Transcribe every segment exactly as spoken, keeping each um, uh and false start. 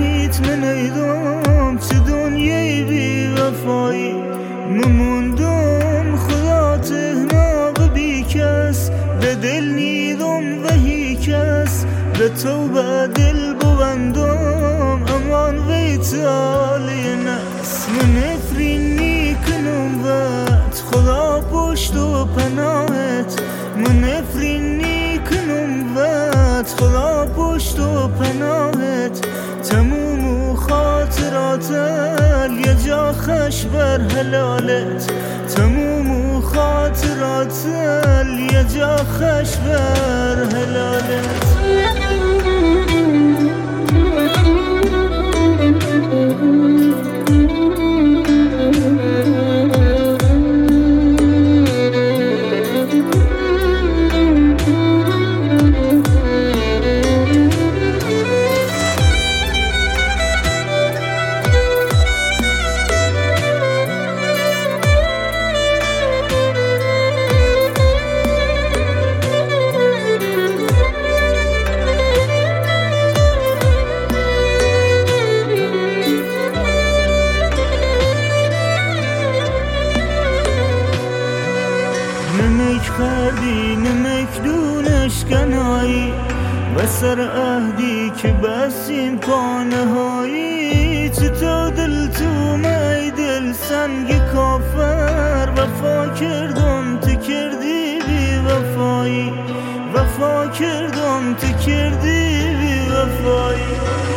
نفرینیت من ایدم چه دنیای بی وفایی مموندم خدا تهنا بی کس به دل نیدم و هی کس به تو به دل ببندم امان ویت آلی نس من نفرینی کنم وقت خدا پشت و پناهت من نفرینی کنم وقت خدا پشت و پناهت تموم و خاطرات یه جا خش بر حلالت تموم و خاطرات یه جا خش بر حلالت نمک خردی نمک دونش کنایی و سر عهدی که بسیم پانهایی چطور دل تو مای دل سنگ کافر وفا کردم تو کردی بی وفایی وفا کردم تو کردی بی وفایی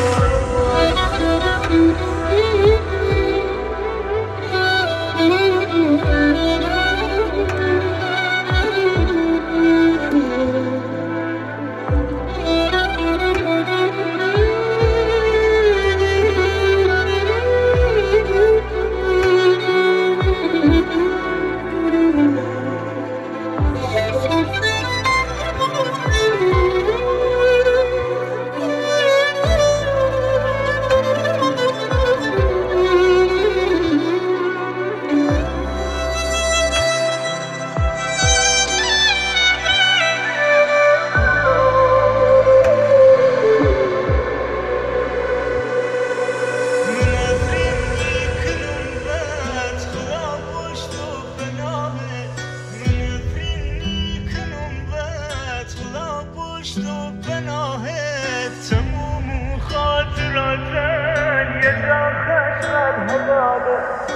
پشت و پناهت تموم خاطراتن یه جا خشم حلالت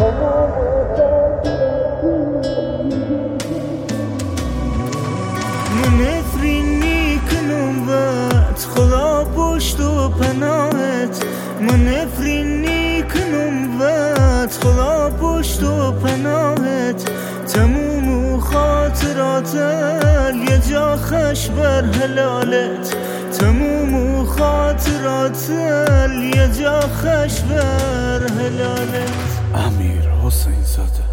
من نفرینی کنم وقت خدا پشت و پناهت من نفرینی کنم وقت خدا پشت و پناهت تموم خاطرات یه جا خش بر حلالت تموم خاطرات یه جا خش بر حلالت امیر حسین زاده